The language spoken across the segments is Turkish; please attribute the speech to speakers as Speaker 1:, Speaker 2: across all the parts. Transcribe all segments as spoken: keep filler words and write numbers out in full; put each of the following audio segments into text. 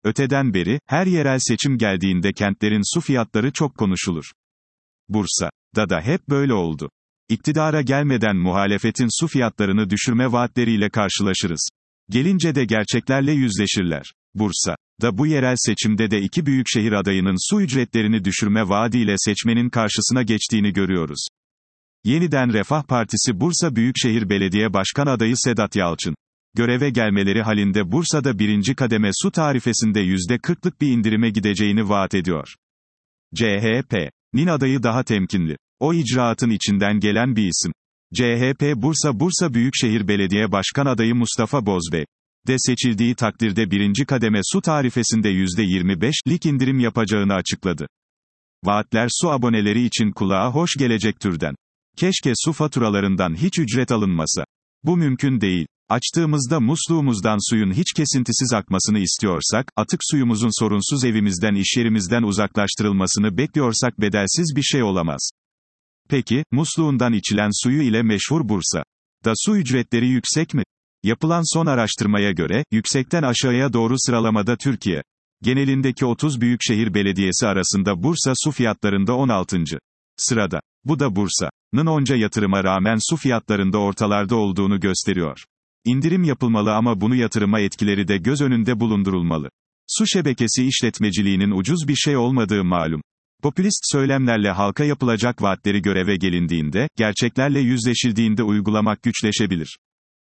Speaker 1: Öteden beri, her yerel seçim geldiğinde kentlerin su fiyatları çok konuşulur. Bursa'da da hep böyle oldu. İktidara gelmeden muhalefetin su fiyatlarını düşürme vaatleriyle karşılaşırız. Gelince de gerçeklerle yüzleşirler. Bursa'da bu yerel seçimde de iki büyükşehir adayının su ücretlerini düşürme vaadiyle seçmenin karşısına geçtiğini görüyoruz. Yeniden Refah Partisi Bursa Büyükşehir Belediye Başkan adayı Sedat Yalçın. Göreve gelmeleri halinde Bursa'da birinci kademe su tarifesinde yüzde kırklık bir indirime gideceğini vaat ediyor. C H P'nin adayı daha temkinli. O icraatın içinden gelen bir isim. C H P Bursa Bursa Büyükşehir Belediye Başkan adayı Mustafa Bozbey de seçildiği takdirde birinci kademe su tarifesinde yüzde yirmi beşlik indirim yapacağını açıkladı. Vaatler su aboneleri için kulağa hoş gelecek türden. Keşke su faturalarından hiç ücret alınmasa. Bu mümkün değil. Açtığımızda musluğumuzdan suyun hiç kesintisiz akmasını istiyorsak, atık suyumuzun sorunsuz evimizden işyerimizden uzaklaştırılmasını bekliyorsak bedelsiz bir şey olamaz. Peki, musluğundan içilen suyu ile meşhur Bursa'da su ücretleri yüksek mi? Yapılan son araştırmaya göre, yüksekten aşağıya doğru sıralamada Türkiye genelindeki otuz büyükşehir belediyesi arasında Bursa su fiyatlarında on altıncı sırada. Bu da Bursa'nın onca yatırıma rağmen su fiyatlarında ortalarda olduğunu gösteriyor. İndirim yapılmalı ama bunu yatırıma etkileri de göz önünde bulundurulmalı. Su şebekesi işletmeciliğinin ucuz bir şey olmadığı malum. Popülist söylemlerle halka yapılacak vaatleri göreve gelindiğinde, gerçeklerle yüzleşildiğinde uygulamak güçleşebilir.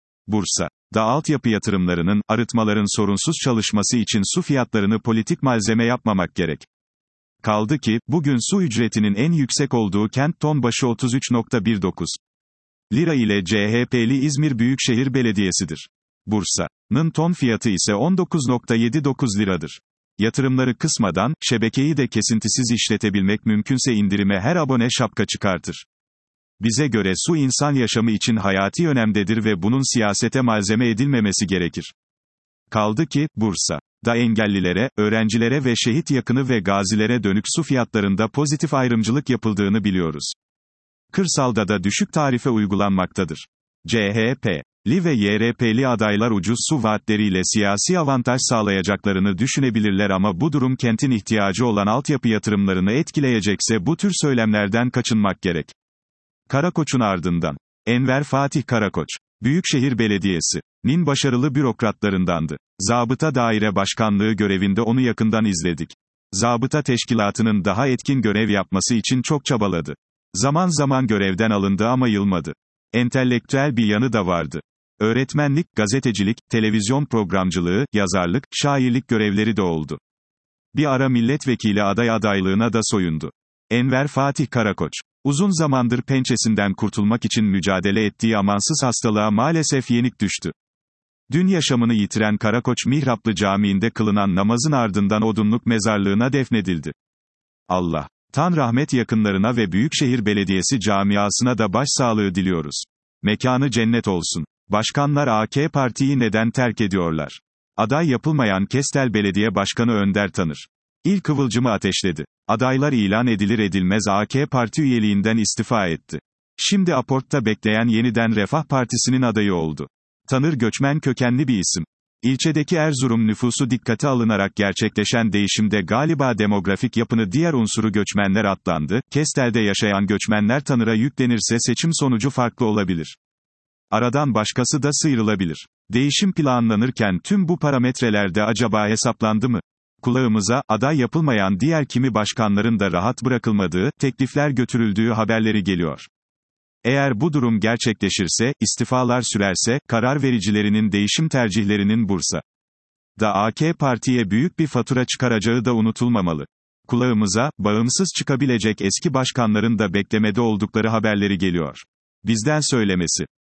Speaker 1: Bursa'da altyapı yatırımlarının, arıtmaların sorunsuz çalışması için su fiyatlarını politik malzeme yapmamak gerek. Kaldı ki, bugün su ücretinin en yüksek olduğu kent ton başı otuz üç virgül on dokuz lira ile C H P'li İzmir Büyükşehir Belediyesi'dir. Bursa'nın ton fiyatı ise on dokuz virgül yetmiş dokuz liradır. Yatırımları kısmadan, şebekeyi de kesintisiz işletebilmek mümkünse indirime her abone şapka çıkartır. Bize göre su insan yaşamı için hayati önemdedir ve bunun siyasete malzeme edilmemesi gerekir. Kaldı ki, Bursa'da engellilere, öğrencilere ve şehit yakını ve gazilere dönük su fiyatlarında pozitif ayrımcılık yapıldığını biliyoruz. Kırsalda da düşük tarife uygulanmaktadır. C H P'li ve Y R P'li adaylar ucuz su vaatleriyle siyasi avantaj sağlayacaklarını düşünebilirler ama bu durum kentin ihtiyacı olan altyapı yatırımlarını etkileyecekse bu tür söylemlerden kaçınmak gerek. Karakoç'un ardından. Enver Fatih Karakoç, Büyükşehir Belediyesi'nin başarılı bürokratlarındandı. Zabıta Daire Başkanlığı görevinde onu yakından izledik. Zabıta teşkilatının daha etkin görev yapması için çok çabaladı. Zaman zaman görevden alındı ama yılmadı. Entelektüel bir yanı da vardı. Öğretmenlik, gazetecilik, televizyon programcılığı, yazarlık, şairlik görevleri de oldu. Bir ara milletvekili aday adaylığına da soyundu. Enver Fatih Karakoç, uzun zamandır pençesinden kurtulmak için mücadele ettiği amansız hastalığa maalesef yenik düştü. Dün yaşamını yitiren Karakoç Mihraplı Camii'nde kılınan namazın ardından Odunluk mezarlığına defnedildi. Allah Tan rahmet yakınlarına ve Büyükşehir Belediyesi camiasına da başsağlığı diliyoruz. Mekanı cennet olsun. Başkanlar A K Parti'yi neden terk ediyorlar? Aday yapılmayan Kestel Belediye Başkanı Önder Tanır İlk kıvılcımı ateşledi. Adaylar ilan edilir edilmez A K Parti üyeliğinden istifa etti. Şimdi aportta bekleyen yeniden Refah Partisi'nin adayı oldu. Tanır göçmen kökenli bir isim. İlçedeki Erzurum nüfusu dikkate alınarak gerçekleşen değişimde galiba demografik yapını diğer unsuru göçmenler atlandı, Kestel'de yaşayan göçmenler Tanır'a yüklenirse seçim sonucu farklı olabilir. Aradan başkası da sıyrılabilir. Değişim planlanırken tüm bu parametrelerde acaba hesaplandı mı? Kulağımıza, aday yapılmayan diğer kimi başkanların da rahat bırakılmadığı, teklifler götürüldüğü haberleri geliyor. Eğer bu durum gerçekleşirse, istifalar sürerse, karar vericilerinin değişim tercihlerinin Bursa'da A K Parti'ye büyük bir fatura çıkaracağı da unutulmamalı. Kulağımıza, bağımsız çıkabilecek eski başkanların da beklemede oldukları haberleri geliyor. Bizden söylemesi.